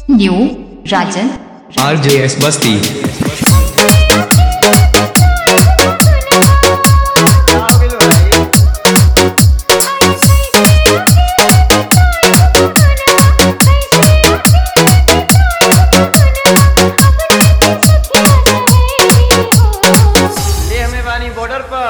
New Rajan RJS Basti. Border पर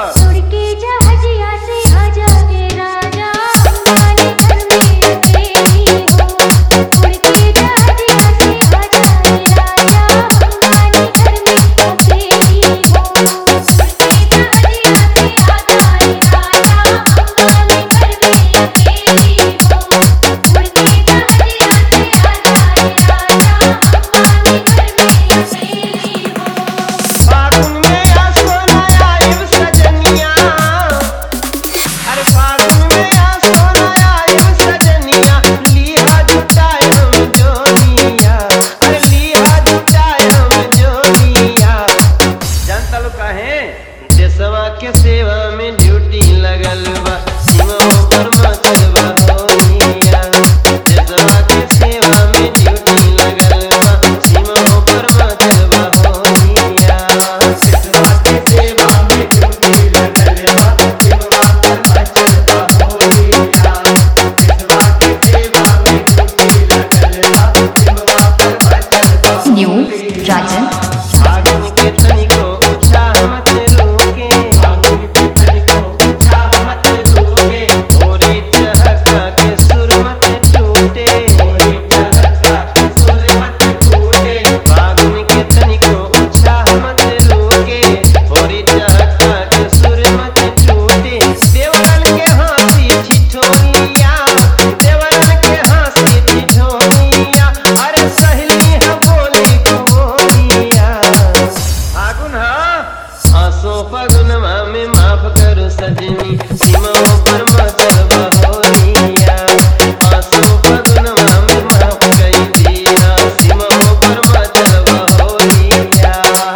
देशवा के सेवा में ड्यूटी लगल बा सीमा पर मचलबा होनिया। देशवा के सेवा में ड्यूटी लगल बा सीमा पर मचलबा होनिया। देशवा के सेवा में ड्यूटी लगल बा सीमा पर मचलबा होनिया। देशवा के सेवा में ड्यूटी लगल बा सीमा पर मचलबा न्यू राजन आगन के तनिको उत्साह मत रोके, आगन के तनिको उत्साह मत रोके, होरी चहका के सुर मत टूटे, होरी चहका के सुर मत टूटे। आगन के तनिको उत्साह मत रोके, होरी चहका के सुर मत टूटे। देवरन के हंसी ठिठोलिया, देवरन के हंसी ठिठोलिया, अरे सहेली है बोली बोलिया। फागुन आसो फागुनमा में माफ करो सजनी सीमा पर मचलबा होनिया। आसो फागुनमा में माफ कर दिया सीमा पर मचलबा होनिया।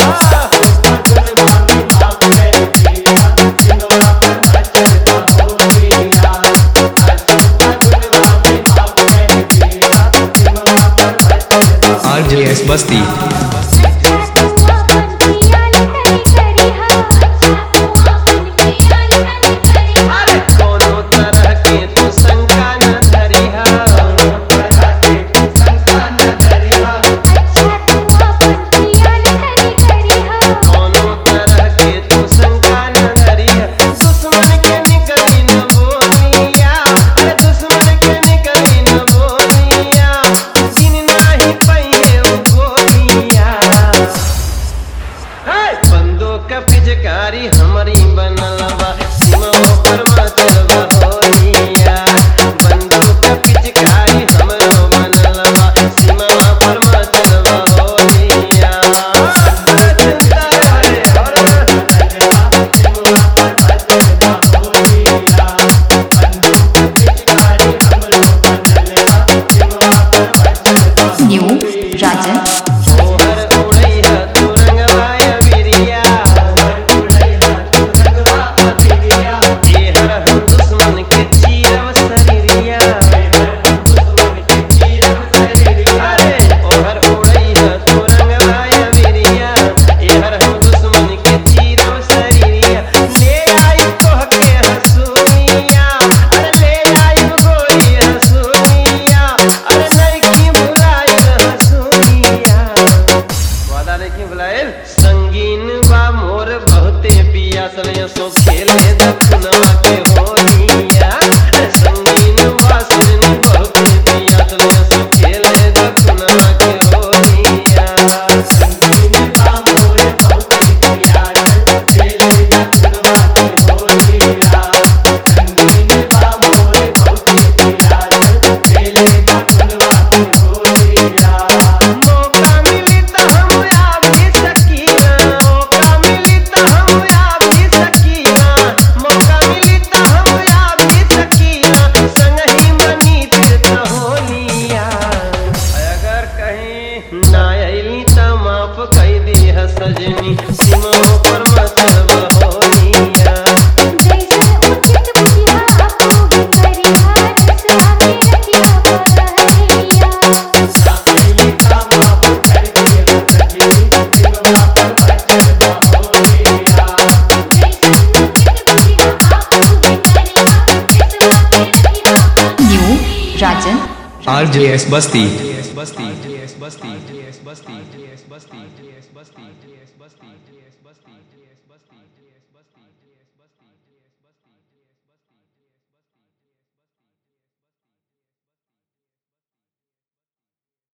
फागुनमा में माफ कर दिया सीमा पर मचलबा होनिया। आसो फागुनमा में माफ कर दिया सीमा पर मचलबा RJS बस्ती। अरे कोनो तरह के तू शंका न धरिहा, कोनो तरह के तू शंका न धरिहा, कोनो तरह के तू शंका न धरिहा। दुश्मन के निकली न बोलिया, अरे दुश्मन के निकली न बोलिया, दिन नाही पइहे उ गोलिया। बंदूक पिचकारी हमारी बनलबा सीमा पर मचलबा होनिया। बंदूक पिचकारी हमरो बनलबा सीमा पर मचलबा होनिया। चिंता करे और मचलबा सीमा पर मचलबा होनिया। बंदूक पिचकारी हमरो बनलबा सीमा पर मचलबा न्यू राजन ओहर उड़ैहा तू रंगवाया बिरिया, ओहर उड़ैहा तू रंगवाया बिरिया। एहर हम दुश्मन के चीरव शरीरिया, एहर हम दुश्मन के चीरव शरीरिया। अरे ओहर उड़ैहा तू रंगवाया बिरिया, एहर हम दुश्मन के चीरव शरीरिया। ले आई तोह के हसूनिया, अरे ले आई गोरी हसूनिया, अरे नइखी भुलाइल हसूनिया। वादा नहीं बुलाएल संगीन बा मोर बहुते पियासल सो खेले दखनवा के होनिया। संगीन बा सुरनी बहुते पियासल सो खेले दखनवा के होनिया। संगीन बा मोर बहुते पियासल खेले दखनवा के होनिया। संगीन बा मोर बहुते पियासल खेले दखनवा के होनिया। मौका मिली त हम आ भी सकीना, मौका मिली त हम आ भी सकीना, मौका मिली त हम आ भी सकीना, संगही मनी तीर्थ होलिया। अगर कहीं ना अइली त माफ कई दी सजनी सीमा पर मचलबा होनिया। RJS बस्ती